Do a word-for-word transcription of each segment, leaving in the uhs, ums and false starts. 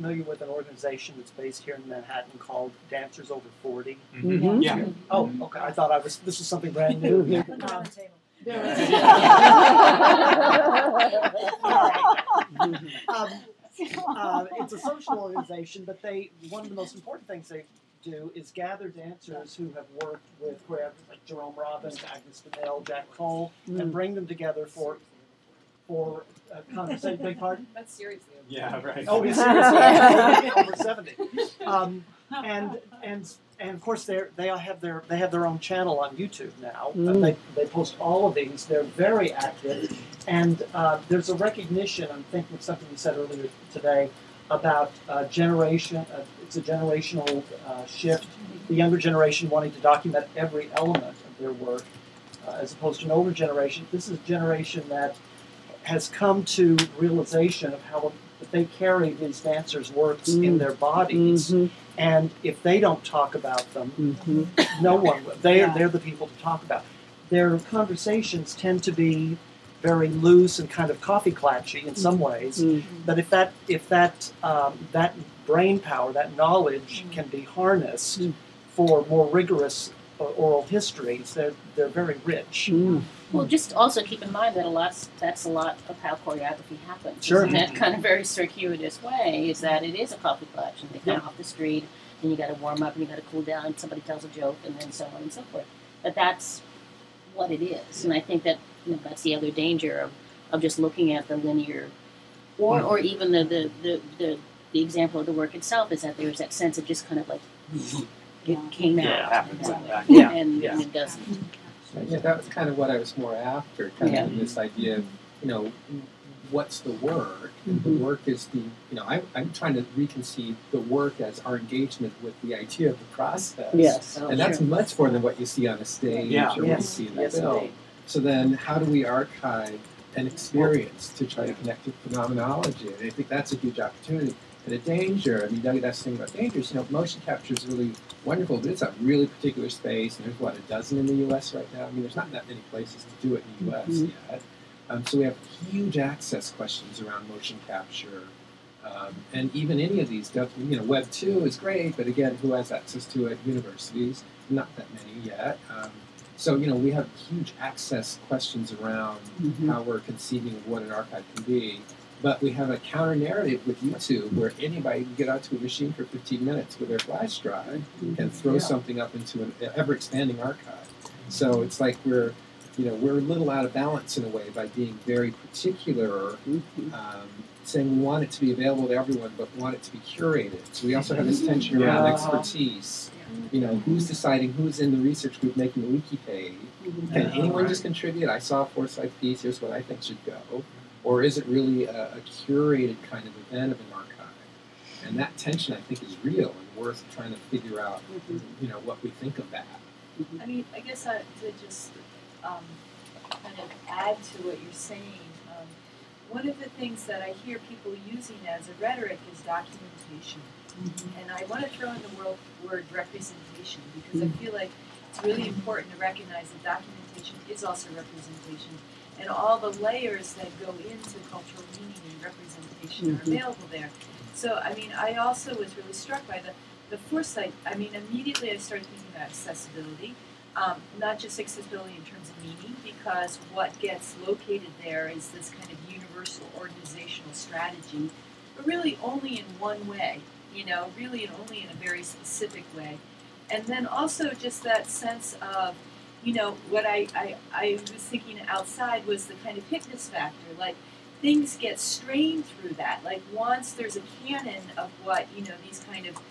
familiar with an organization that's based here in Manhattan called Dancers Over forty? Mm-hmm. Yeah. Oh, okay. I thought I was. This is something brand new. um, um, uh, it's a social organization, but they one of the most important things they do is gather dancers who have worked with choreographers like Jerome Robbins, Agnes DeMille, Jack Cole, mm. and bring them together for for a conversation. Big pardon? That's seriously. Yeah, right. Oh, it's seriously over seventy. Um, and and and of course they they all have their they have their own channel on YouTube now. Mm. Uh, they they post all of these. They're very active, and uh, there's a recognition. I'm thinking of something you said earlier today about uh, generation. Uh, it's a generational uh, shift. The younger generation wanting to document every element of their work, uh, as opposed to an older generation. This is a generation that has come to realization of how they carry these dancers' works mm. in their bodies, mm-hmm. and if they don't talk about them, mm-hmm. no one will. They yeah. they're the people to talk about. Their conversations tend to be very loose and kind of coffee clatchy in some ways. Mm-hmm. But if that if that um, that brain power, that knowledge, mm-hmm. can be harnessed mm-hmm. for more rigorous uh, oral histories, they're they're very rich. Mm-hmm. Well, just also keep in mind that a lot that's a lot of how choreography happens. Sure. In that kind of very circuitous way, is that it is a coffee clutch, and they come yeah. off the street, and you got to warm up, and you got to cool down, and somebody tells a joke, and then so on and so forth. But that's what it is, and I think that you know, that's the other danger of, of just looking at the linear, or mm-hmm. or even the the, the the the example of the work itself is that there's that sense of just kind of like it came out, yeah, and, that yeah. and, yeah. and it doesn't. Yeah, that was kind of what I was more after, kind yeah. of this idea of, you know, what's the work? And mm-hmm. the work is the, you know, I, I'm trying to reconceive the work as our engagement with the idea of the process. Yes. And that's sure. much more than what you see on a stage yeah. or yes. what you see in the yes, film. indeed. So then how do we archive an experience to try to connect to phenomenology? And I think that's a huge opportunity. And a danger, I mean, Doug, that's the thing about dangers, you know, motion capture is really wonderful, but it's a really particular space, and there's, what, a dozen in the U S right now? I mean, there's not that many places to do it in the U S mm-hmm. yet. Um, so we have huge access questions around motion capture. Um, and even any of these, you know, Web two is great, but again, who has access to it? Universities, not that many yet. Um, so, you know, we have huge access questions around mm-hmm. how we're conceiving of what an archive can be. But we have a counter-narrative with YouTube where anybody can get onto a machine for fifteen minutes with their flash drive and throw yeah. something up into an ever-expanding archive. So it's like we're, you know, we're a little out of balance in a way by being very particular, um, saying we want it to be available to everyone, but want it to be curated. So we also have this tension yeah. around expertise. You know, who's deciding who's in the research group making the wiki page? Can anyone just contribute? I saw a Forsyth piece, here's what I think should go. Or is it really a, a curated kind of event of an archive? And that tension, I think, is real and worth trying to figure out, mm-hmm. you know, what we think of that. I mean, I guess I, to just um, kind of add to what you're saying, um, one of the things that I hear people using as a rhetoric is documentation. Mm-hmm. And I want to throw in the word, word representation, because mm-hmm. I feel like it's really important to recognize that documentation is also representation. And all the layers that go into cultural meaning and representation mm-hmm. are available there. So, I mean, I also was really struck by the, the foresight. I mean, immediately I started thinking about accessibility, um, not just accessibility in terms of meaning, because what gets located there is this kind of universal organizational strategy, but really only in one way, you know, really and only in a very specific way. And then also just that sense of, you know, what I, I, I was thinking outside was the kind of hypnus factor. Like, things get strained through that. Like, once there's a canon of what, you know, these kind of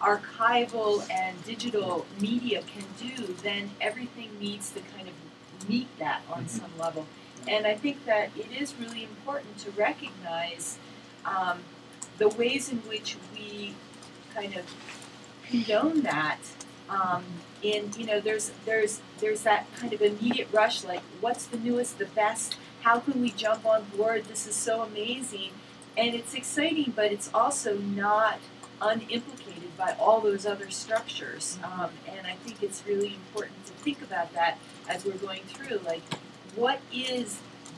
archival and digital media can do, then everything needs to kind of meet that on mm-hmm. some level. And I think that it is really important to recognize um, the ways in which we kind of condone that. Um, in, you know, there's there's there's that kind of immediate rush, like, what's the newest, the best? How can we jump on board? This is so amazing, and it's exciting, but it's also not unimplicated by all those other structures. Um, and I think it's really important to think about that as we're going through, like, what is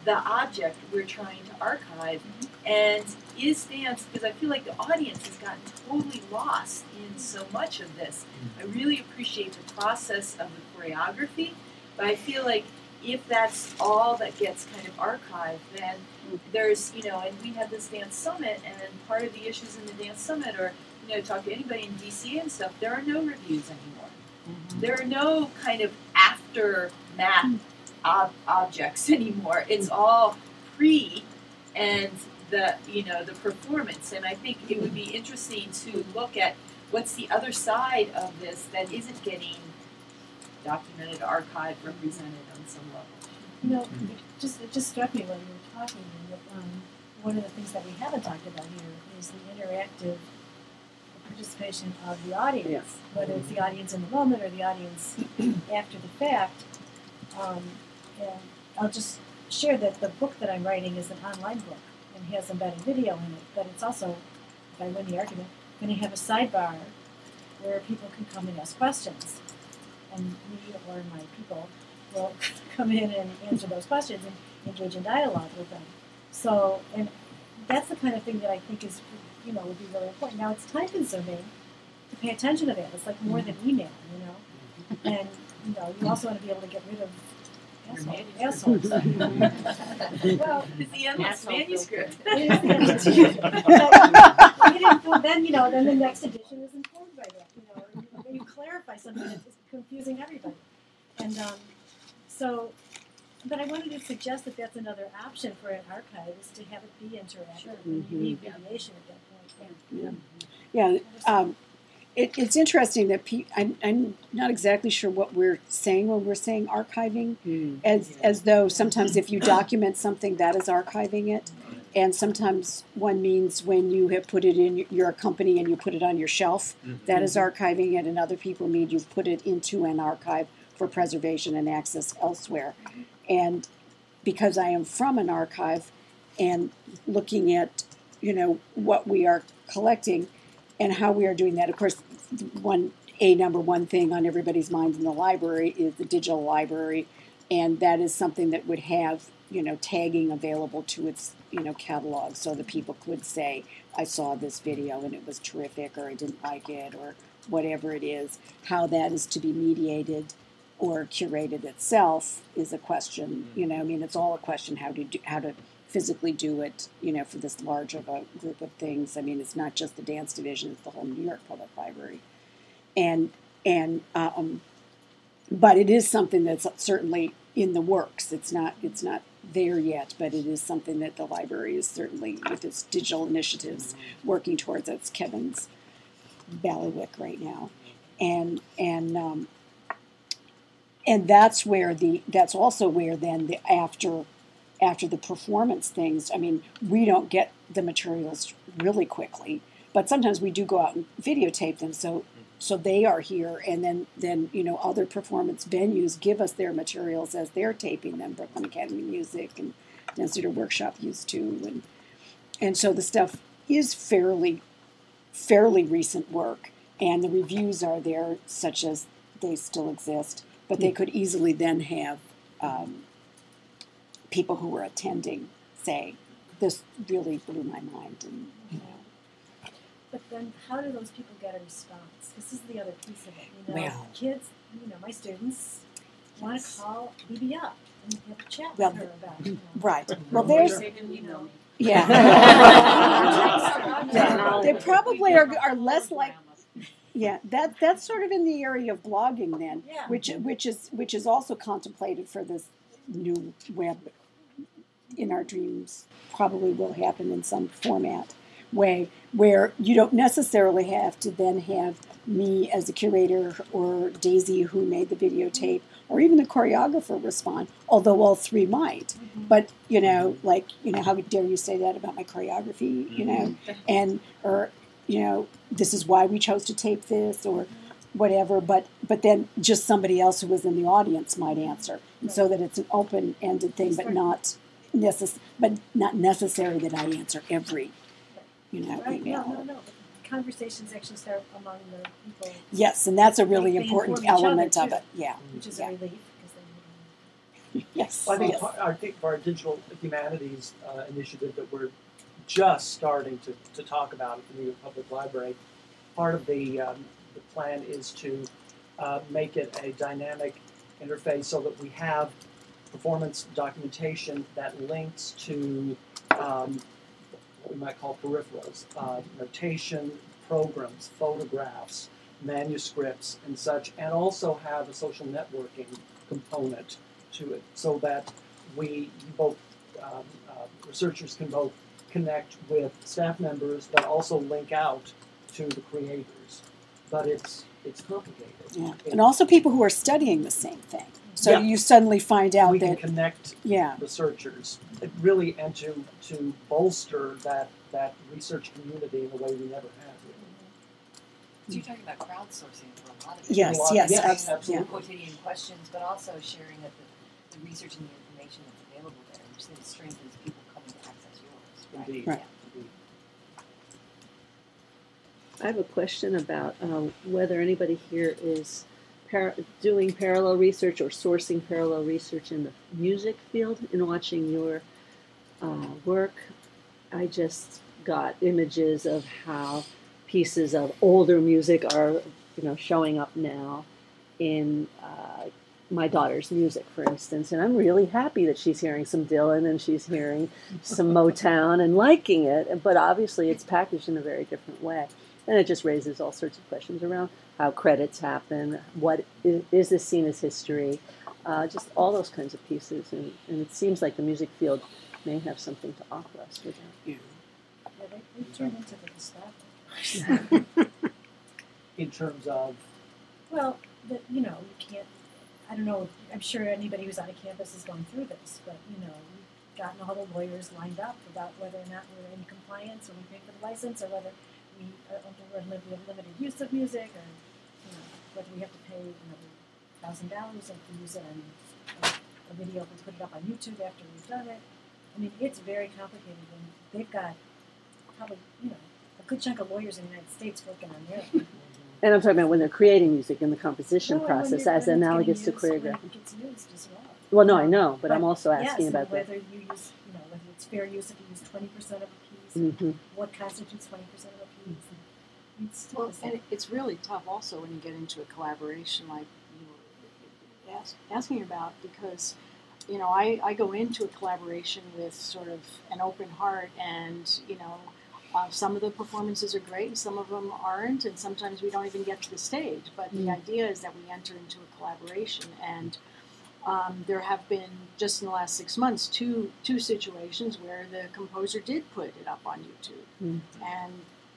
the object we're trying to archive, and is dance, because I feel like the audience has gotten totally lost in so much of this. I really appreciate the process of the choreography, but I feel like if that's all that gets kind of archived, then there's, you know, and we had this dance summit, and then part of the issues in the dance summit are, you know, talk to anybody in D C and stuff, there are no reviews anymore. Mm-hmm. There are no kind of aftermath ob- objects anymore. It's all pre and the, you know, the performance. And I think it would be interesting to look at what's the other side of this that isn't getting documented, archived, represented on some level. You know, it just it just struck me when you were talking that um, one of the things that we haven't talked about here is the interactive participation of the audience, Yeah. whether it's the audience in the moment or the audience after the fact. Um, and I'll just share that the book that I'm writing is an online book and has embedded video in it, but it's also, if I win the argument, going to have a sidebar where people can come and ask questions. And me or my people will come in and answer those questions and engage in dialogue with them. So, and that's the kind of thing that I think is, you know, would be really important. Now, it's time consuming to pay attention to that. It's like more than email, you know. And, you know, you also want to be able to get rid of assholes. Well, It's the endless Asshole manuscript. it is the endless but, you know, well, then, you know, then the next edition is informed by that, you know, and you, you clarify something that's confusing everybody. And um, so, but I wanted to suggest that that's another option for an archive, is to have it be interactive. Sure. And you need mediation at that point. Yeah. Yeah. Um, it, it's interesting that pe- I'm, I'm not exactly sure what we're saying when we're saying archiving, Mm. as as though sometimes if you document something, that is archiving it, and sometimes one means when you have put it in, you're a company and you put it on your shelf, that is archiving it, and other people mean you've put it into an archive for preservation and access elsewhere. And because I am from an archive and looking at, you know, what we are collecting and how we are doing that, of course, one a number one thing on everybody's mind in the library is the digital library, and that is something that would have, you know, tagging available to its, you know, catalog, so that people could say, I saw this video and it was terrific, or I didn't like it, or whatever it is. How that is to be mediated or curated itself is a question. You know, I mean, it's all a question how to do, how to physically do it, you know, for this large of a group of things. I mean, it's not just the dance division; it's the whole New York Public Library, and and um, but it is something that's certainly in the works. It's not it's not there yet, but it is something that the library is certainly, with its digital initiatives, working towards. That's Kevin's bailiwick right now, and and. Um, And that's where the that's also where then the after after the performance things, I mean, we don't get the materials really quickly, but sometimes we do go out and videotape them, so so they are here, and then then you know, other performance venues give us their materials as they're taping them. Brooklyn Academy of Music and Dance Theater Workshop used to, and and so the stuff is fairly fairly recent work, and the reviews are there, such as they still exist. But they could easily then have um, people who were attending say, "This really blew my mind," and you know. But then, how do those people get a response? This is the other piece of it. You know, Well- kids, you know, my students want to call B B up and have a chat Well, with her about it. You know. Right. Well, there's They didn't email me. yeah. Yeah. They probably are are less like. Yeah, that that's sort of in the area of blogging then, Yeah. which which is which is also contemplated for this new web. In our dreams, probably will happen in some format way where you don't necessarily have to then have me as a curator or Daisy who made the videotape or even the choreographer respond, although all three might. Mm-hmm. But you know, like you know, how dare you say that about my choreography? You know, and or. You know, this is why we chose to tape this, or whatever. But but then just somebody else who was in the audience might answer, and so that it's an open-ended thing, but not necess- but not necessary that I answer every, you know, Right? email. No, no, no. Conversations actually start among the people, Yes, and that's a really They- they important inform each other, element of too. it. Yeah, which is Yeah. a relief because Yes. I think yes. par- I think for our digital humanities uh, initiative that we're just starting to, to talk about at the New York Public Library, part of the um, the plan is to uh, make it a dynamic interface so that we have performance documentation that links to um, what we might call peripherals, uh, notation, programs, photographs, manuscripts, and such, and also have a social networking component to it, so that we both um, uh, researchers can both connect with staff members, but also link out to the creators. But it's it's complicated. Yeah. It- And also people who are studying the same thing. So Yeah. you suddenly find out we can that, connect yeah, researchers, it really, and to to bolster that that research community in a way we never have. Really. So you're talking about crowdsourcing for a lot of it. yes, A lot- yes, yes, abs- absolutely. Quotidian questions, but also sharing of the, the research and the information that's available there, which then strengthens people coming to access yours. Right? Indeed. Right. Indeed. I have a question about uh, whether anybody here is par- doing parallel research or sourcing parallel research in the music field. In watching your uh, work, I just got images of how pieces of older music are, you know, showing up now in uh, my daughter's music, for instance. And I'm really happy that she's hearing some Dylan and she's hearing some Motown and liking it. But obviously, it's packaged in a very different way. And it just raises all sorts of questions around how credits happen, what is, is this seen as history, uh, just all those kinds of pieces. And, and it seems like the music field may have something to offer us with that. Yeah, they, they turned into the Gestapo. In terms of Well, the, you know, you can't, I don't know, I'm sure anybody who's on a campus has gone through this, but, you know, we've gotten all the lawyers lined up about whether or not we're in compliance, or we pay for the license, or whether we are under lim- we have limited use of music, or, you know, whether we have to pay another thousand dollars if we use it on a, a video, if we put it up on YouTube after we've done it. I mean, it's very complicated, and they've got probably, you know, a good chunk of lawyers in the United States working on their And I'm talking about when they're creating music in the composition No, when process you're- as when it's analogous to getting used, when choreography. it gets used as well. Well, no, I know, but I'm But, also asking yes, about and that. whether you use, you know, whether it's fair use if you use twenty percent of a piece, hmm what constitutes twenty percent of a piece. It's, Well, it's- and it- it's really tough also when you get into a collaboration like you were ask, asking about, because, you know, I, I go into a collaboration with sort of an open heart, and, you know, uh, some of the performances are great and some of them aren't, and sometimes we don't even get to the stage. But the Mm. idea is that we enter into a collaboration, and um, there have been, just in the last six months, two two situations where the composer did put it up on YouTube. Mm. And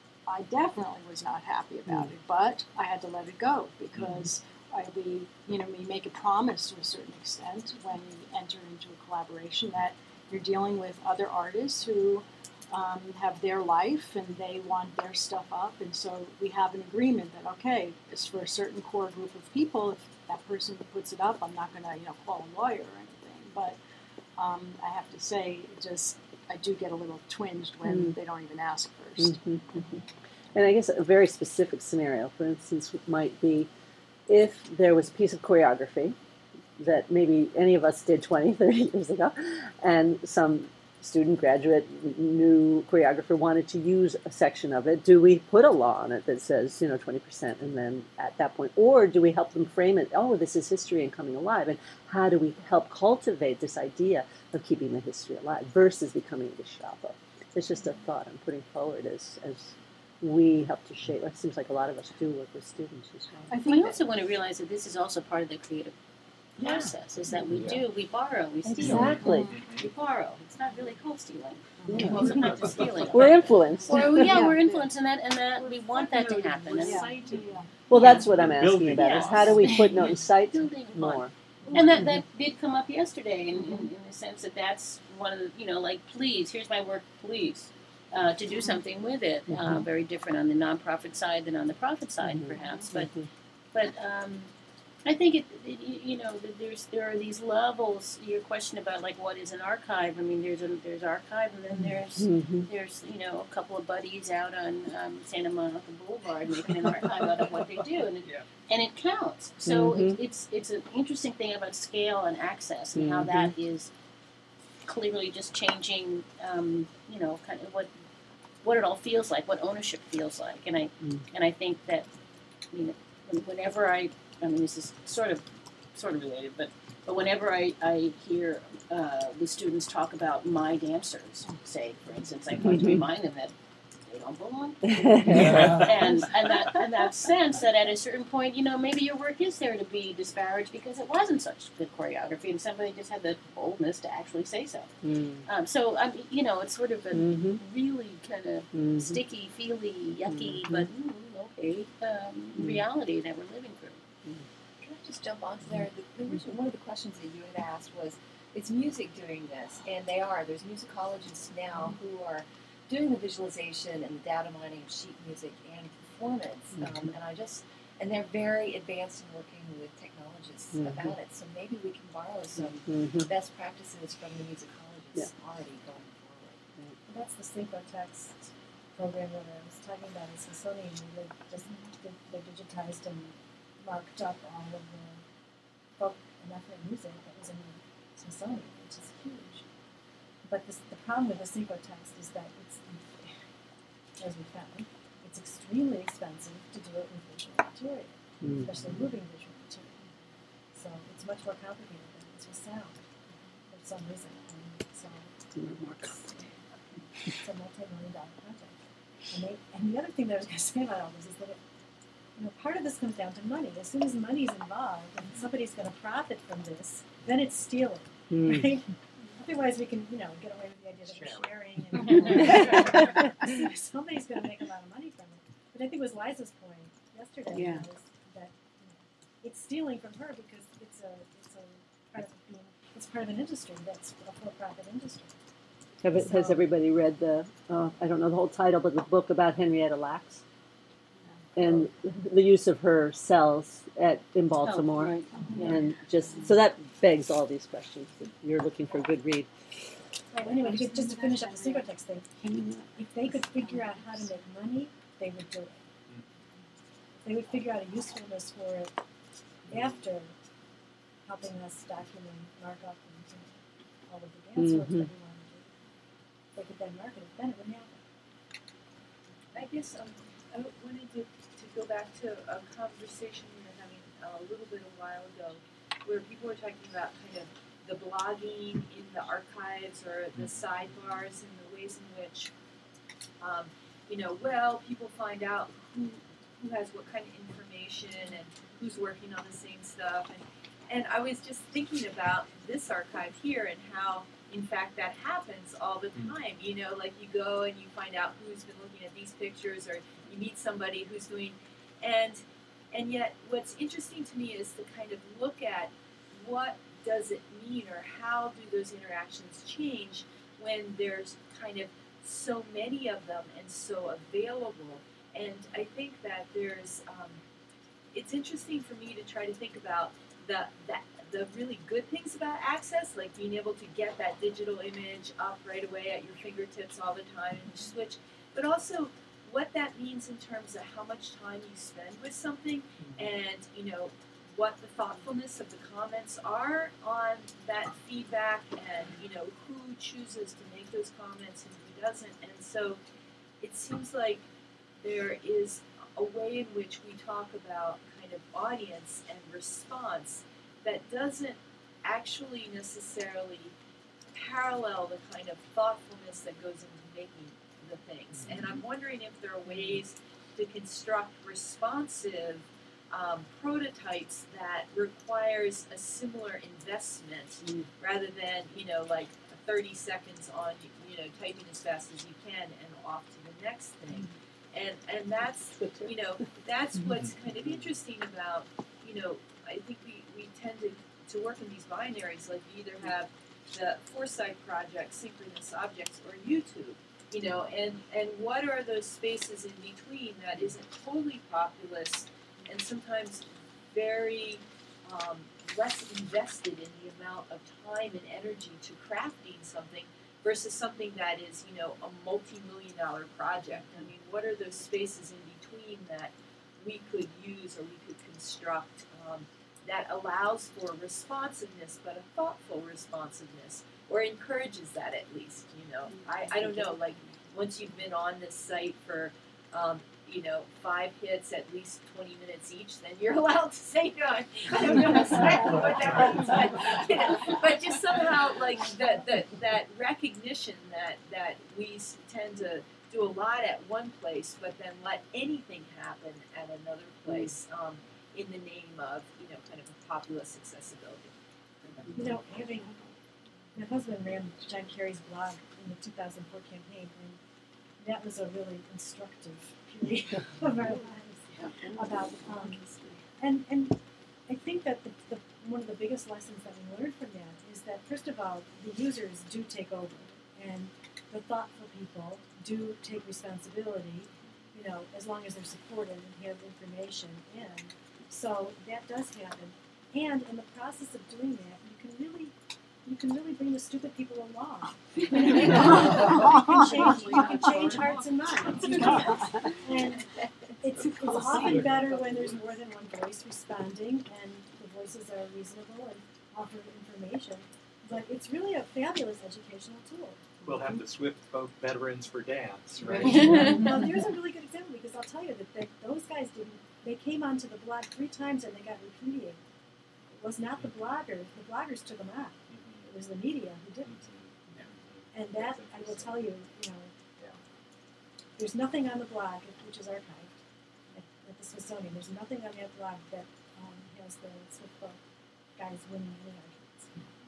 I definitely was not happy about it, but I had to let it go, because I, we, you know, we make a promise to a certain extent when we enter into a collaboration that you're dealing with other artists who um, have their life and they want their stuff up, and so we have an agreement that, okay, it's for a certain core group of people. If that person puts it up, I'm not going to, you know, call a lawyer or anything. But um, I have to say, it just I do get a little twinged when Mm. they don't even ask first. hmm hmm And I guess a very specific scenario, for instance, might be if there was a piece of choreography that maybe any of us did twenty, thirty years ago, and some student, graduate, new choreographer wanted to use a section of it. Do we put a law on it that says, you know, twenty percent, and then at that point, or do we help them frame it, oh, this is history and coming alive, and how do we help cultivate this idea of keeping the history alive versus becoming a Gestapo? It's just a thought I'm putting forward as, as we help to shape. It seems like a lot of us do work with students as well. I We think that, also want to realize that this is also part of the creative Yeah. process, is that we Yeah. do, we borrow, we steal. Exactly. We borrow. It's not really co-stealing. Yeah. Well, sometimes it's stealing. We're influenced. Or, yeah, Yeah. we're influencing that, and that we want that to happen. And yeah, it's yeah. Well, that's what I'm asking Building about, is blocks. how do we footnote and cite building upon. more? And that, that did come up yesterday in, in, in the sense that that's one of the, you know, like, please, here's my work, please, uh, to do something with it. Uh, Mhm. very different on the nonprofit side than on the profit side, Mhm. perhaps. But, Mhm. but um, I think it, it you know that there's there are these levels. Your question about like what is an archive? I mean, there's a there's archive, and then there's Mm-hmm. there's you know a couple of buddies out on um, Santa Monica Boulevard making an archive out of what they do, and it, Yeah. and it counts. So Mhm. it, it's it's an interesting thing about scale and access and how Mhm. that is clearly just changing. Um, you know, kind of what what it all feels like, what ownership feels like, and I Mm. and I think that you know when- whenever I I mean, this is sort of, sort of related, but, but whenever I, I hear uh, the students talk about my dancers, say, for instance, I try to remind them that they don't belong. and and that and that sense that at a certain point, you know, maybe your work is there to be disparaged because it wasn't such good choreography, and somebody just had the boldness to actually say so. Mm. Um, so, I mean, you know, it's sort of a Mhm. really kind of Mhm. sticky, feely, yucky, Mhm. but mm, okay um, Mm. reality that we're living through. Can I just jump onto there? The, the original, one of the questions that you had asked was, it's music doing this, and they are. There's musicologists now who are doing the visualization and the data mining of sheet music and performance, um, and I just, and they're very advanced in working with technologists Mhm. about it. So maybe we can borrow some Mhm. best practices from the musicologists already going forward. That's the synchrotext program that I was talking about in Smithsonian. They just they, they digitized and marked up all of the folk and ethnic music that was in the Smithsonian, which is huge. But this, the problem with the synchrotext is that it's, as we found, it's extremely expensive to do it with visual material, Mm. especially moving visual material. So it's much more complicated than it is with sound for some reason. And so it's a multi-million dollar project. And, they, and the other thing that I was going to say about all this is that it, you know, part of this comes down to money. As soon as money's involved and somebody's going to profit from this, then it's stealing, Mm. right? Otherwise, we can, you know, get away with the idea that we're sharing. And somebody's going to make a lot of money from it. But I think it was Liza's point yesterday Yeah. was that you know, it's stealing from her because it's a it's a part of being it's part of an industry that's a for-profit industry. Have it, has So- everybody read the, uh, I don't know the whole title, but the book about Henrietta Lacks? And the use of her cells at, in Baltimore. right. And just, so that begs all these questions. You're looking for a good read. Right, anyway, just, just to finish up the synchrotext thing, if they could figure out how to make money, they would do it. They would figure out a usefulness for it after helping us document, mark up, and you know, all of the dance works that we Mhm. want to do. They could then market it, then it would happen. I guess um, I wanted to, to go back to a conversation we were having uh, a little bit a while ago, where people were talking about kind of the blogging in the archives or the sidebars and the ways in which, um, you know, well, people find out who who has what kind of information and who's working on the same stuff, and and I was just thinking about this archive here and how, in fact, that happens all the time. You know, like you go and you find out who's been looking at these pictures, or you meet somebody who's doing, and and yet what's interesting to me is to kind of look at what does it mean, or how do those interactions change when there's kind of so many of them and so available. And I think that there's, um, it's interesting for me to try to think about the, the the really good things about access, like being able to get that digital image up right away at your fingertips all the time and switch, but also what that means in terms of how much time you spend with something, and you know what the thoughtfulness of the comments are on that feedback, and you know who chooses to make those comments and who doesn't. And so it seems like there is a way in which we talk about kind of audience and response that doesn't actually necessarily parallel the kind of thoughtfulness that goes into making the things. And I'm wondering if there are ways to construct responsive um, prototypes that requires a similar investment Mm. rather than, you know, like thirty seconds on, you know, typing as fast as you can and off to the next thing. And and that's, you know, that's what's kind of interesting about, you know, I think we, we tend to, to work in these binaries, like you either have the Foresight Project, Synchronous Objects, or YouTube, you know, and, and what are those spaces in between that isn't totally populous and sometimes very um, less invested in the amount of time and energy to crafting something versus something that is, you know, a multi-million dollar project. I mean, what are those spaces in between that we could use or we could construct um, that allows for responsiveness, but a thoughtful responsiveness, or encourages that at least, you know. I, I don't know, like, once you've been on this site for, um, you know, five hits, at least twenty minutes each, then you're allowed to say no. I I don't know exactly what that means, but, you know, but just somehow, like, that that that recognition that, that we s- tend to do a lot at one place, but then let anything happen at another place um, in the name of, you know, kind of a populist accessibility. You know, having my husband ran John Kerry's blog in the two thousand four campaign, and that was a really instructive period of our lives about um, and and I think that the, the one of the biggest lessons that we learned from that is that first of all, the users do take over, and the thoughtful people do take responsibility, you know, as long as they're supported and have information in. So that does happen. And in the process of doing that, you can really you can really bring the stupid people along. you can change you can change hearts and minds. You know? And it's it's often better when there's more than one voice responding and the voices are reasonable and offer information. But it's really a fabulous educational tool. We'll have the Swift Boat Veterans for Dance, right? Well, there's a really good example because I'll tell you that they, those guys didn't. They came onto the blog three times and they got repudiated. It was not the bloggers. The bloggers took them out. It was the media who didn't. And that, I will tell you, you know, there's nothing on the blog which is archived at, at the Smithsonian. There's nothing on that blog that um, has the Swift Boat guys winning any arguments.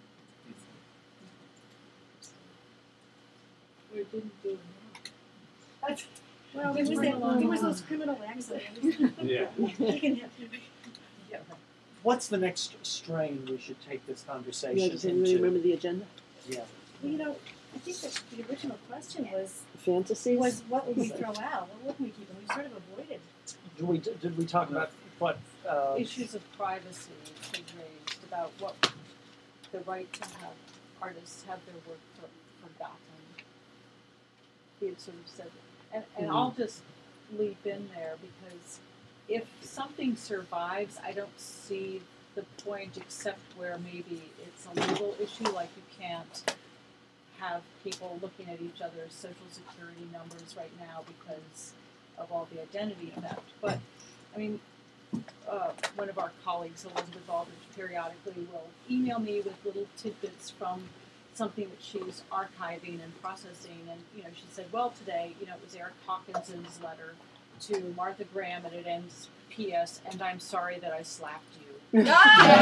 We didn't do it. Well, there was that. There was those criminal acts. that- Yeah. You can have. Yeah. What's the next strain we should take this Yeah, conversation does anybody remember into? the agenda? Yeah. Well, you know, I think that the original question was Fantasies? was what would we throw out? What would we keep? And we sort of avoided. Did we did we talk about what? Uh, Issues of privacy was raised about what the right to have artists have their work for, forgotten. He had sort of said, and, and I'll just leap in there because if something survives, I don't see the point except where maybe it's a legal issue, like you can't have people looking at each other's social security numbers right now because of all the identity theft. But, I mean, uh, one of our colleagues, Elizabeth Aldrich, periodically will email me with little tidbits from something that she's archiving and processing. And, you know, she said, well, today, you know, it was Eric Hawkins's letter to Martha Graham, and it ends, P S, and I'm sorry that I slapped you. And,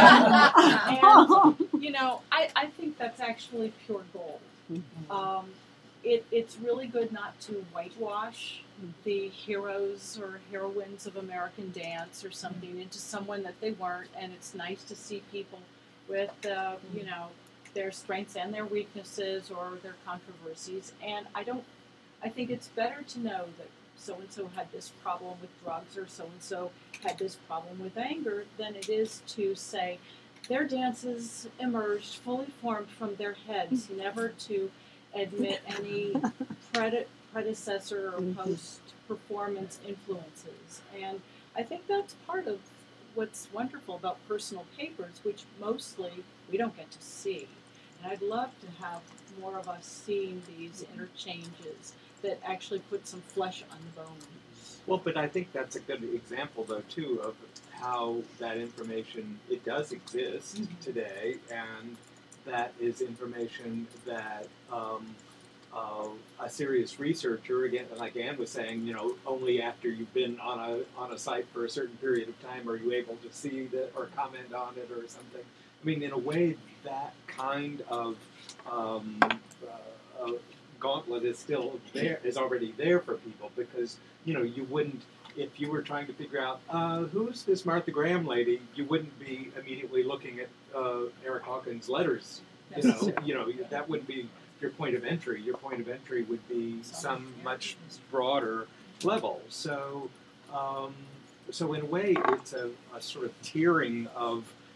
you know, I, I think that's actually pure gold. Um, it, it's really good not to whitewash the heroes or heroines of American dance or something into someone that they weren't, and it's nice to see people with, uh, you know, their strengths and their weaknesses or their controversies. And I don't, I think it's better to know that so-and-so had this problem with drugs or so-and-so had this problem with anger than it is to say their dances emerged fully formed from their heads, never to admit any prede- predecessor or post-performance influences. And I think that's part of what's wonderful about personal papers, which mostly we don't get to see. And I'd love to have more of us seeing these interchanges that actually put some flesh on the bones. Well, but I think that's a good example, though, too, of how that information, it does exist today, and that is information that um, uh, a serious researcher, again, like Anne was saying, you know, only after you've been on a on a site for a certain period of time are you able to see that or comment on it or something. I mean, in a way, that kind of um, uh, uh, gauntlet is still there, is already there for people, because, you know, you wouldn't, if you were trying to figure out uh, who's this Martha Graham lady, you wouldn't be immediately looking at uh, Eric Hawkins' letters. You know, you know, that wouldn't be your point of entry. Your point of entry would be some much broader level. So, um, so in a way, it's a, a sort of tiering of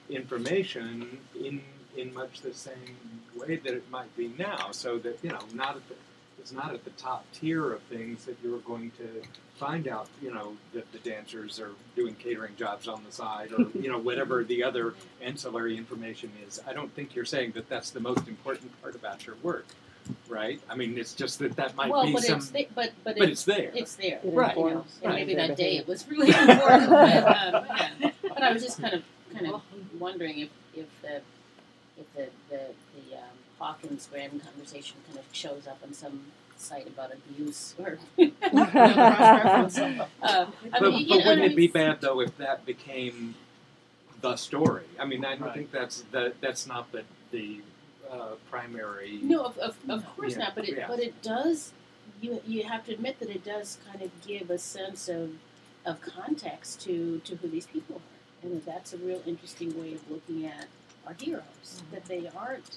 information in in much the same way that it might be now. So that you know, not at the it's not at the top tier of things that you're going to find out. You know that the dancers are doing catering jobs on the side, or you know whatever the other ancillary information is. I don't think you're saying that that's the most important part about your work, right? I mean, it's just that that might well, be but some. it's th- but but, but it's, it's there. It's there, It Right. You know, informs and maybe their that day behavior. it was really important. but, um, yeah. But I was just kind of kind of wondering if if the if the the, the um, Hawkins Graham conversation kind of shows up on some site about abuse or. uh, I But, mean, but you know, wouldn't I it be mean, bad though if that became the story? I mean, I don't Right. think that's the that's not the the uh, primary. No, of, of, of course Yeah, not. But it yeah. but it does. You you have to admit that it does kind of give a sense of of context to to who these people are, and that that's a real interesting way of looking at our heroes. Mm-hmm. That they aren't.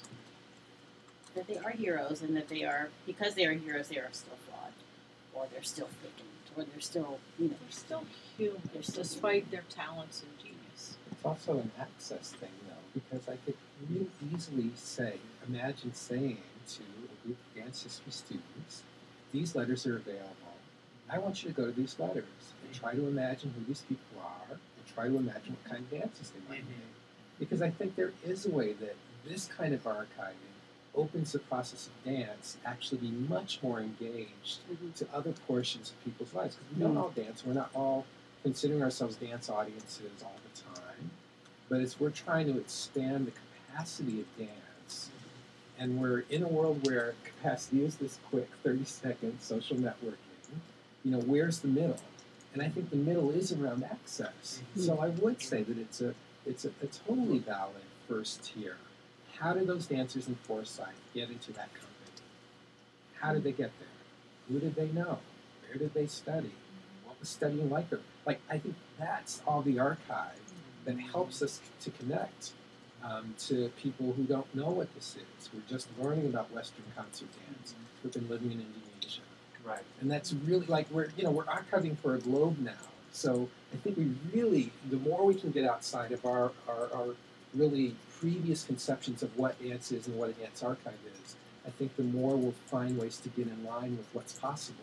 That they are heroes, and that they are because they are heroes, they are still flawed, or they're still thickened, or they're still you know They're still human, They're still despite their talents and genius. It's also an access thing, though, because I could really easily say, imagine saying to a group of dance history students, these letters are available. I want you to go to these letters and try to imagine who these people are and try to imagine what kind of dances they might make. Because I think there is a way that this kind of archiving opens the process of dance actually be much more engaged Mhm. to other portions of people's lives. Because we don't all dance. We're not all considering ourselves dance audiences all the time. But as we're trying to expand the capacity of dance, and we're in a world where capacity is this quick, thirty second social networking, you know, where's the middle? And I think the middle is around access. So I would say that it's a it's a, a totally valid first tier. How did those dancers in Forsyth get into that company? How did they get there? Who did they know? Where did they study? What was studying like? Or, like, I think that's all the archive that helps us to connect um, to people who don't know what this is. We're just learning about Western concert dance. Who've been living in Indonesia. Right. And that's really like we're you know we're archiving for a globe now. So I think we really the more we can get outside of our, our, our really previous conceptions of what dance is and what a dance archive is, I think the more we'll find ways to get in line with what's possible.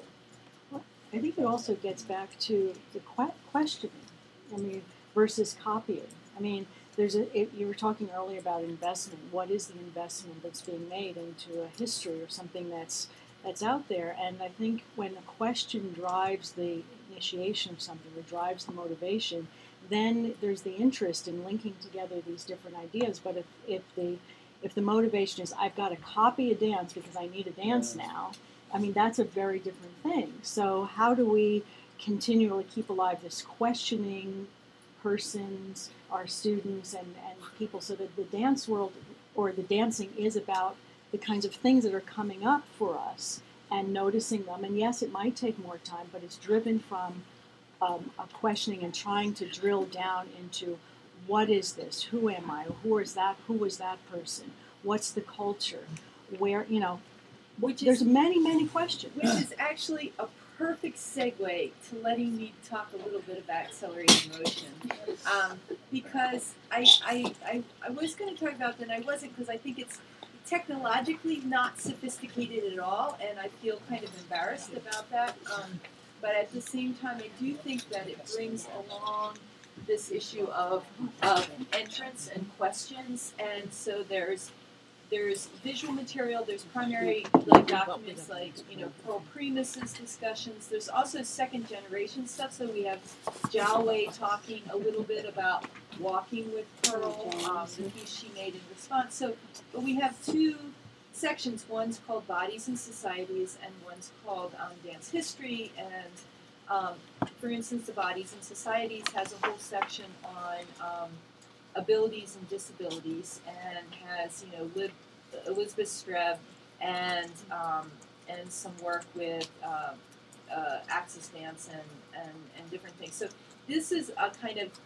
I think it also gets back to the que- questioning, I mean, versus copying. I mean, there's a, it, you were talking earlier about investment. What is the investment that's being made into a history or something that's that's out there? And I think when a question drives the initiation of something or drives the motivation, then there's the interest in linking together these different ideas. But if, if the if the motivation is I've got to copy a dance because I need a dance now, I mean, that's a very different thing. So how do we continually keep alive this questioning persons, our students, and, and people, so that the dance world or the dancing is about the kinds of things that are coming up for us and noticing them. And yes, it might take more time, but it's driven from um, a questioning and trying to drill down into what is this? Who am I? Who is that? Who was that person? What's the culture? Where, you know, Which there's is many, many questions. which is actually a perfect segue to letting me talk a little bit about accelerated motion, um, because I, I, I, I was going to talk about that, and I wasn't, because I think it's technologically not sophisticated at all, and I feel kind of embarrassed about that. Um, but at the same time, I do think that it brings along this issue of, of entrance and questions, and so there's there's visual material, there's primary like documents like, you know, Pearl Primus's discussions. There's also second generation stuff. So we have Jalway talking a little bit about walking with Pearl, um, the piece she made in response. So, but we have two sections. One's called Bodies and Societies, and one's called um, Dance History. And um, for instance, the Bodies and Societies has a whole section on um, abilities and disabilities, and has, you know, Lib, Elizabeth Streb and um, and some work with uh, uh, Axis Dance and, and, and different things. So this is a kind of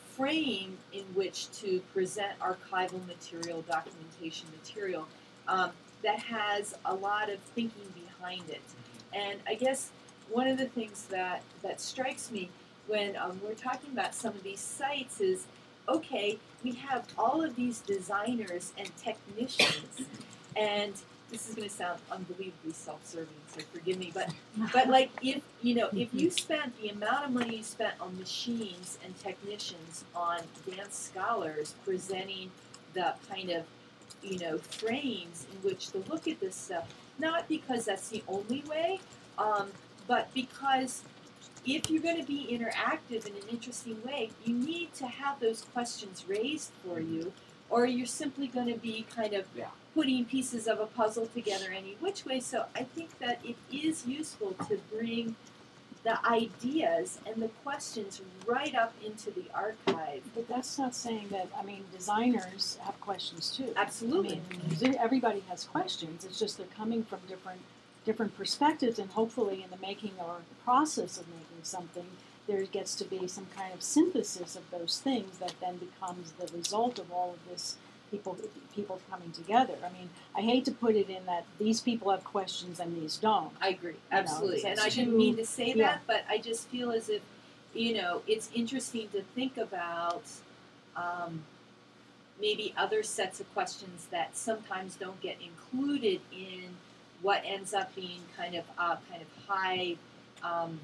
frame in which to present archival material, documentation material um, that has a lot of thinking behind it. And I guess one of the things that, that strikes me when um, we're talking about some of these sites is okay, we have all of these designers and technicians, and this is going to sound unbelievably self-serving, so forgive me, but but like if you know if you spent the amount of money you spent on machines and technicians on dance scholars presenting the kind of you know frames in which to look at this stuff, not because that's the only way, um, but because if you're going to be interactive in an interesting way, you need to have those questions raised for you, or you're simply going to be kind of Yeah. putting pieces of a puzzle together any which way. So I think that it is useful to bring the ideas and the questions right up into the archive. But that's not saying that, I mean, designers have questions too. Absolutely. I mean, musi- everybody has questions. It's just they're coming from different different perspectives, and hopefully in the making or the process of making something, there gets to be some kind of synthesis of those things that then becomes the result of all of this people people coming together. I mean, I hate to put it in that these people have questions and these don't. I agree, know, absolutely. and I that's didn't too- mean to say yeah. that, but I just feel as if, you know, it's interesting to think about um, maybe other sets of questions that sometimes don't get included in what ends up being kind of uh, kind of high um,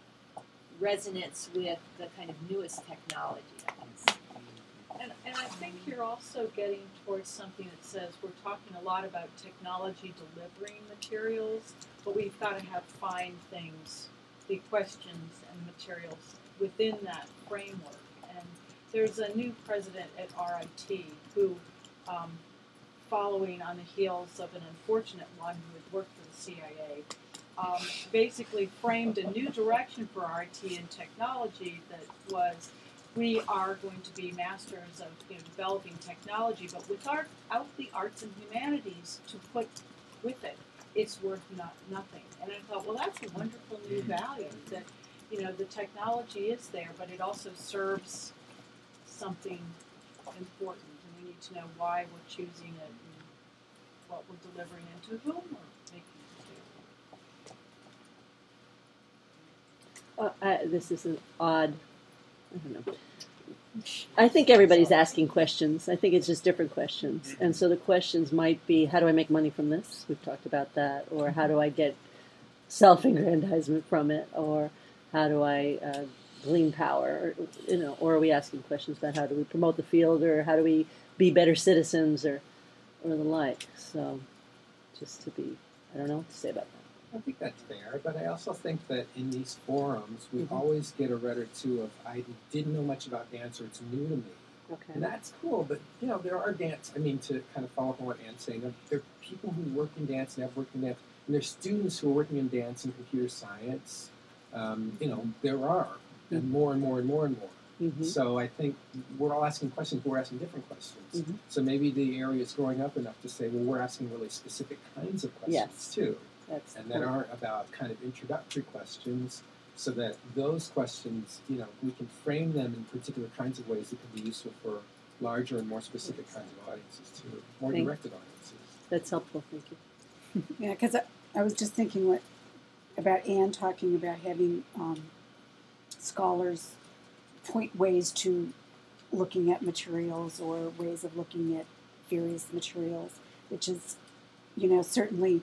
resonance with the kind of newest technology. I guess. And, and I think you're also getting towards something that says we're talking a lot about technology delivering materials, but we've got to have fine things, the questions and materials within that framework. And there's a new president at R I T who, um, following on the heels of an unfortunate one who had worked for the C I A, um, basically framed a new direction for R I T and technology that was, we are going to be masters of you know, developing technology, but without the arts and humanities to put with it, it's worth not, nothing. And I thought, well, that's a wonderful new value that, you know, the technology is there, but it also serves something important, and we need to know why we're choosing it and what we're delivering and to whom we're making it to. Uh, I, this is an odd, I don't know. I think everybody's asking questions. I think it's just different questions. And so the questions might be, how do I make money from this? We've talked about that. Or how do I get self-aggrandizement from it? Or how do I uh, glean power? Or, you know, or are we asking questions about how do we promote the field? Or how do we be better citizens? Or, or the like. So just to be, I don't know what to say about that. I think that's fair, but I also think that in these forums, we Mhm. always get a read or two of, I didn't know much about dance, or it's new to me. Okay. And that's cool, but, you know, there are dance, I mean, to kind of follow up on what Anne's saying, there, there are people who work in dance and have worked in dance, and there's students who are working in dance and computer science. Um, you know, there are, and more and more and more and more. Mm-hmm. So I think we're all asking questions, but we're asking different questions. Mhm. So maybe the area is growing up enough to say, well, we're asking really specific kinds of questions, Yes. too. That's And that aren't about kind of introductory questions, so that those questions, you know, we can frame them in particular kinds of ways that can be useful for larger and more specific kinds of audiences too, more Thank- directed audiences. that's helpful. Thank you. Yeah, because I, I was just thinking what about Anne talking about having um, scholars point ways to looking at materials or ways of looking at various materials, which is, you know, certainly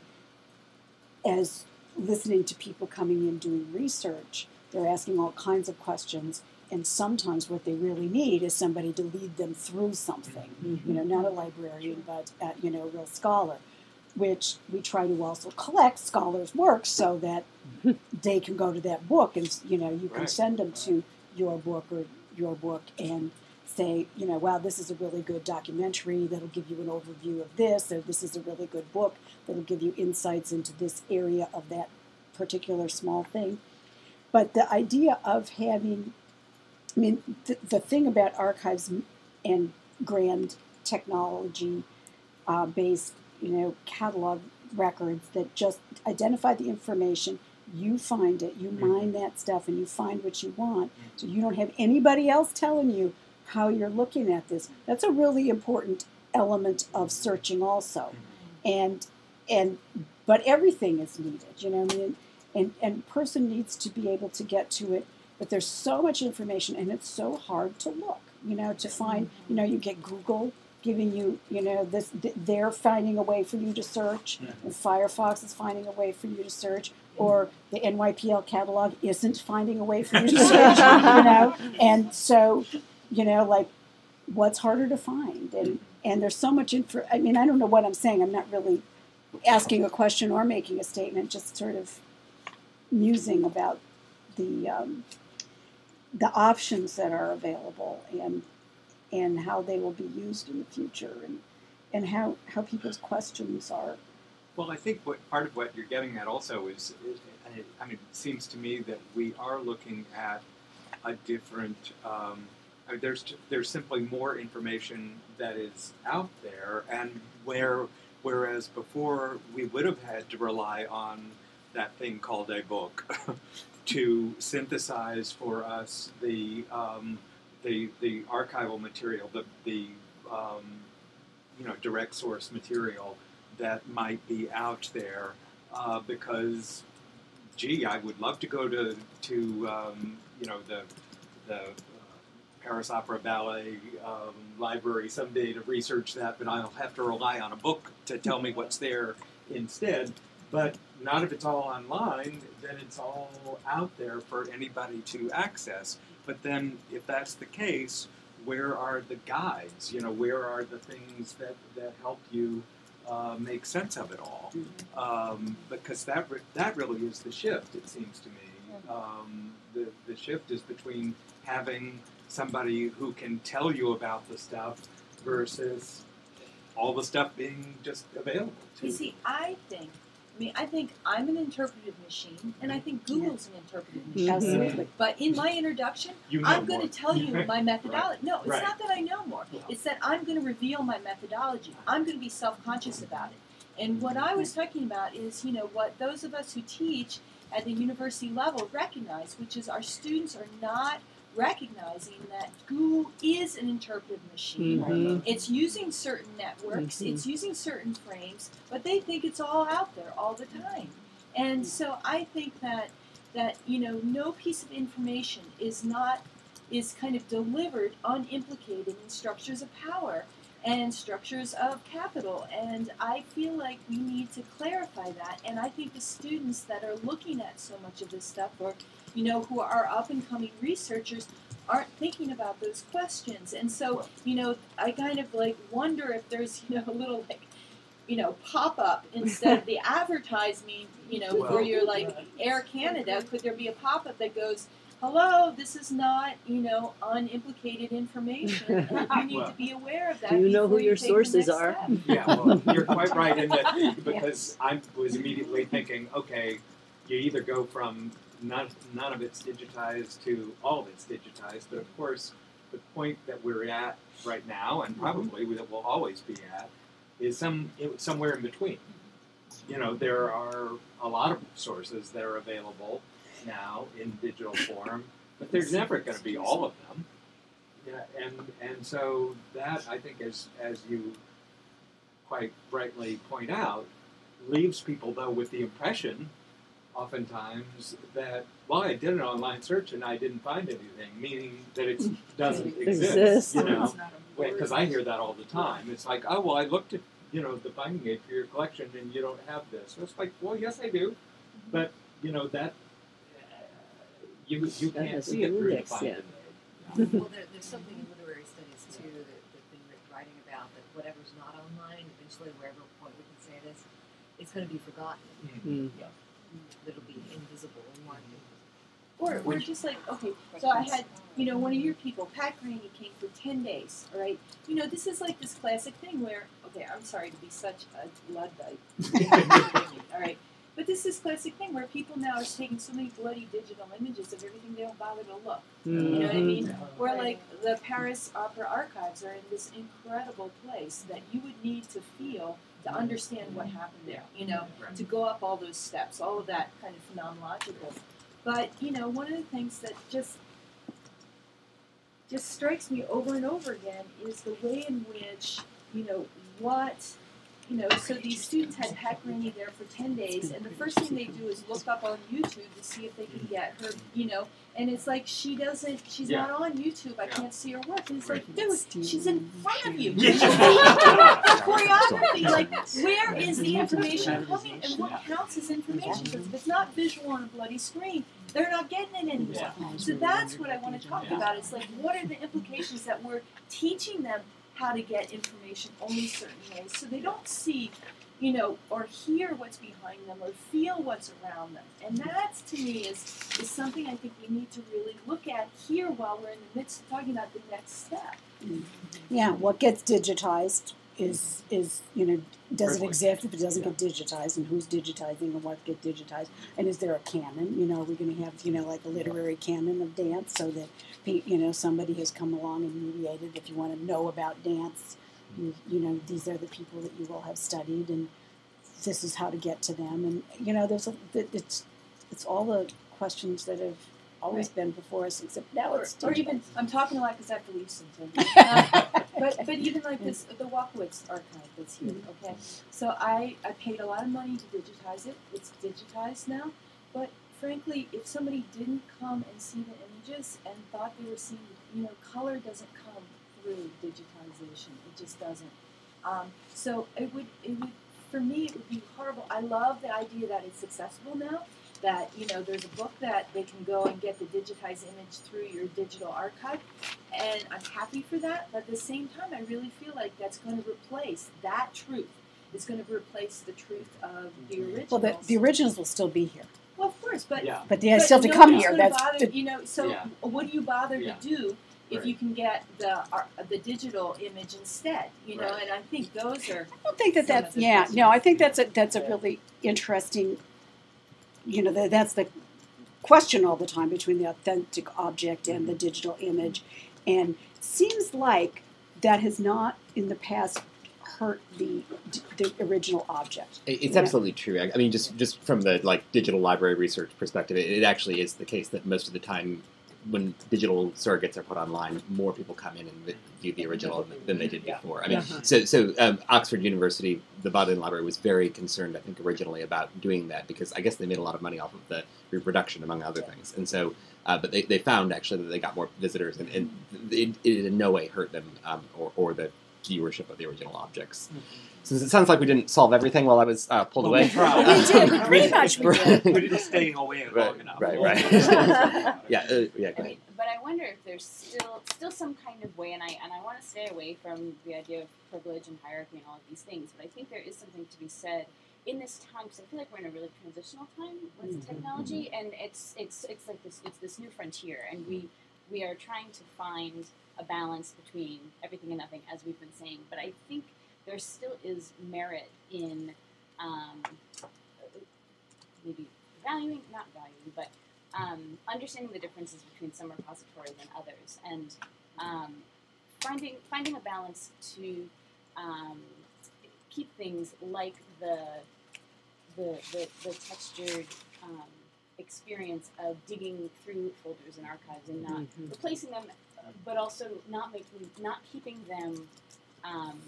as listening to people coming in doing research, they're asking all kinds of questions, and sometimes what they really need is somebody to lead them through something. Mm-hmm. You know, not a librarian, but uh, you know, a real scholar, which we try to also collect scholars' works so that they can go to that book and, you know, you can Right. send them to your book or your book and say, you know, wow, this is a really good documentary that'll give you an overview of this, or this is a really good book that'll give you insights into this area of that particular small thing. But the idea of having, I mean, the, the thing about archives and grand technology uh, based, you know, catalog records that just identify the information, you find it, you mine that stuff, and you find what you want. So you don't have anybody else telling you how you're looking at this. That's a really important element of searching also. And and but everything is needed, you know, I mean, and and person needs to be able to get to it, but there's so much information and it's so hard to look. you know, to find, you know, you get Google giving you, you know, this, they're finding a way for you to search, and Firefox is finding a way for you to search, or the N Y P L catalog isn't finding a way for you to search, you know, and so, you know, like, what's harder to find? And, and there's so much info, I mean, I don't know what I'm saying, I'm not really asking a question or making a statement, just sort of musing about the, um, the options that are available, and and how they will be used in the future, and and how, how people's questions are. Well, I think what part of what you're getting at also is, is I mean, it seems to me that we are looking at a different. Um, I mean, there's there's simply more information that is out there, and where whereas before we would have had to rely on that thing called a book to synthesize for us the um, the the archival material, the the um, you know direct source material that might be out there, uh, because, gee, I would love to go to to um, you know the the uh, Paris Opera Ballet um, library someday to research that, but I'll have to rely on a book to tell me what's there instead. But not if it's all online, then it's all out there for anybody to access. But then, if that's the case, where are the guides? You know, where are the things that, that help you uh, make sense of it all? Um, because that re- that really is the shift, it seems to me. Um, the, the shift is between having somebody who can tell you about the stuff versus all the stuff being just available to You you. see, I think, I mean, I think I'm an interpretive machine, and I think Google's an interpretive machine. Absolutely. But in my introduction, You know I'm going more. to tell you my methodology. No, it's Right. not that I know more. It's that I'm going to reveal my methodology. I'm going to be self-conscious about it. And what I was talking about is, you know, what those of us who teach at the university level recognize, which is our students are not recognizing that Google is an interpretive machine. Mhm. It's using certain networks, Mhm. it's using certain frames, but they think it's all out there all the time. And so I think that that you know no piece of information is not is kind of delivered unimplicated in structures of power and structures of capital. And I feel like we need to clarify that. And I think the students that are looking at so much of this stuff, or you know, who are up and coming researchers, aren't thinking about those questions. And so, you know, I kind of like wonder if there's, you know, a little like, you know, pop up instead of the advertisement, you know, Well, where you're like Air Canada, could there be a pop up that goes, hello, this is not, you know, unimplicated information, and you need Well, to be aware of that. Do you know before who your take the sources next are? step. Yeah, well, you're quite right in that, because I was immediately thinking, okay, you either go from none, none of it's digitized to all of it's digitized, but of course, the point that we're at right now, and probably that we'll always be at, is some somewhere in between. You know, there are a lot of sources that are available now in digital form, but there's never going to be all of them. Yeah, and and so that, I think, as as you quite rightly point out, leaves people though with the impression, oftentimes, that well, I did an online search and I didn't find anything, meaning that it doesn't exist. Exists. You know, because I hear that all the time. It's like, oh well, I looked at you know the finding aid for your collection and you don't have this. So it's like, well, yes, I do, but you know that. You, you That can't hasn't see it been through the indexed finding yet. aid. Well, there, there's something in literary studies too that they've been writ- writing about, that whatever's not online, eventually, wherever point we can say this, it's going to be forgotten. Mm. It'll be invisible and marked invisible. Or, or just like, okay, so I had, you know, one of your people, Pat Graney, came for ten days, all right? You know, this is like this classic thing where, okay, I'm sorry to be such a Luddite, all right? But this is classic thing where people now are taking so many bloody digital images of everything they don't bother to look. You know what I mean? Where like the Paris Opera archives are in this incredible place that you would need to feel to understand what happened there. You know, to go up all those steps, all of that kind of phenomenological. But you know, one of the things that just just strikes me over and over again is the way in which, you know, what you know, so these students had Hack Granny there for ten days, and the first thing they do is look up on YouTube to see if they can get her, you know, and it's like, she doesn't, she's Yeah. not on YouTube, I Yeah. can't see her work. And it's Right. like, dude, she's in front of you. Yeah. She's the choreography, like, where is the information coming, and what counts as information? Because if it's not visual on a bloody screen, they're not getting it anymore. So that's what I want to talk about. It's like, what are the implications that we're teaching them how to get information only certain ways, so they don't see, you know, or hear what's behind them, or feel what's around them. And that, to me, is is something I think we need to really look at here while we're in the midst of talking about the next step. Yeah, what gets digitized is is you know does it Perfect. exist if it doesn't get digitized, and who's digitizing and what gets digitized, and is there a canon? You know, are we going to have you know like a literary canon of dance so that pe- you know somebody has come along and mediated. If you want to know about dance, you, you know these are the people that you will have studied, and this is how to get to them. And you know, there's a it's it's all the questions that have always been before us, except now Or, it's or digital. even, I'm talking a lot because I have to leave soon. Uh, but but even like this, the Walkowitz archive that's here. Okay, so I I paid a lot of money to digitize it. It's digitized now, but frankly, if somebody didn't come and see the images and thought they were seeing, you know, color doesn't come through digitization. It just doesn't. Um, so it would it would for me it would be horrible. I love the idea that it's accessible now. That, you know, there's a book that they can go and get the digitized image through your digital archive, and I'm happy for that, but at the same time, I really feel like that's going to replace that truth. It's going to replace the truth of the originals. Well, the, the originals will still be here, Well, of course, but, Yeah. but they have but still to come nobody's here. gonna That's bother, the, you know, so Yeah. what do you bother Yeah. to do if Right. you can get the uh, the digital image instead, you know, Right. and I think those are, I don't think that some of that's the yeah. questions. No, I think that's a that's a Yeah. really interesting. You know, that that's the question all the time between the authentic object and the digital image, and seems like that has not in the past hurt the the original object. It- It's Yeah. absolutely true. I I mean, just just from the like digital library research perspective, it, it actually is the case that most of the time, when digital surrogates are put online, more people come in and view the original than they did Yeah. before. I mean, Uh-huh. so so um, Oxford University, the Bodleian Library, was very concerned, I think, originally about doing that because I guess they made a lot of money off of the reproduction, among other things. And so, uh, but they, they found actually that they got more visitors, and, and it, it in no way hurt them um, or, or the viewership of the original objects. Since it sounds like we didn't solve everything while I was uh, pulled Well, away. we tried. We did. We pretty much we did. We didn't stay away long Right, enough. right, right. yeah, uh, yeah. Go I ahead. mean, but I wonder if there's still still some kind of way, and I and I want to stay away from the idea of privilege and hierarchy and all of these things. But I think there is something to be said in this time because I feel like we're in a really transitional time with Mm-hmm. technology, and it's it's it's like this it's this new frontier, and we we are trying to find a balance between everything and nothing, as we've been saying. But I think there still is merit in um, maybe valuing, not valuing, but um, understanding the differences between some repositories and others, and um, finding finding a balance to um, keep things like the the the, the textured um, experience of digging through folders and archives and not replacing them, but also not making not keeping them. Um,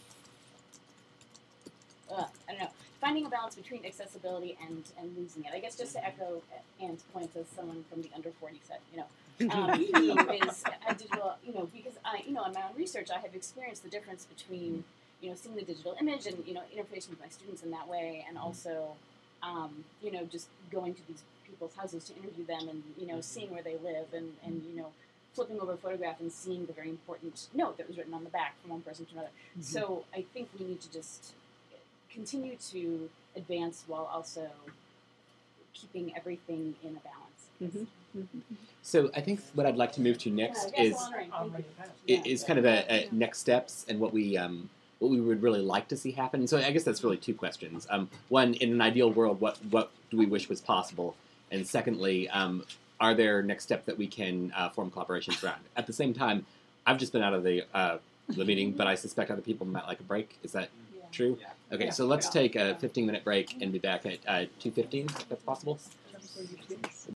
uh, I don't know. Finding a balance between accessibility and, and losing it. I guess just to echo Anne's point as someone from the under forty set, you know, um, who is a digital, you know, because I, you know, in my own research, I have experienced the difference between, you know, seeing the digital image and, you know, interfacing with my students in that way, and also, um, you know, just going to these people's houses to interview them and, you know, seeing where they live and, and you know, flipping over a photograph and seeing the very important note that was written on the back from one person to another. Mm-hmm. So I think we need to just continue to advance while also keeping everything in a balance. Mm-hmm. Mm-hmm. So I think what I'd like to move to next yeah, is honoring, is, is kind of a, a next steps and what we um, what we would really like to see happen. So I guess that's really two questions. Um, one, in an ideal world, what what do we wish was possible? And secondly, um, are there next steps that we can uh, form collaborations around? At the same time, I've just been out of the uh, the meeting, but I suspect other people might like a break. Is that Yeah. true? Yeah. Okay, Yeah. so let's Yeah. take a fifteen minute break and be back at uh, two fifteen, if that's possible.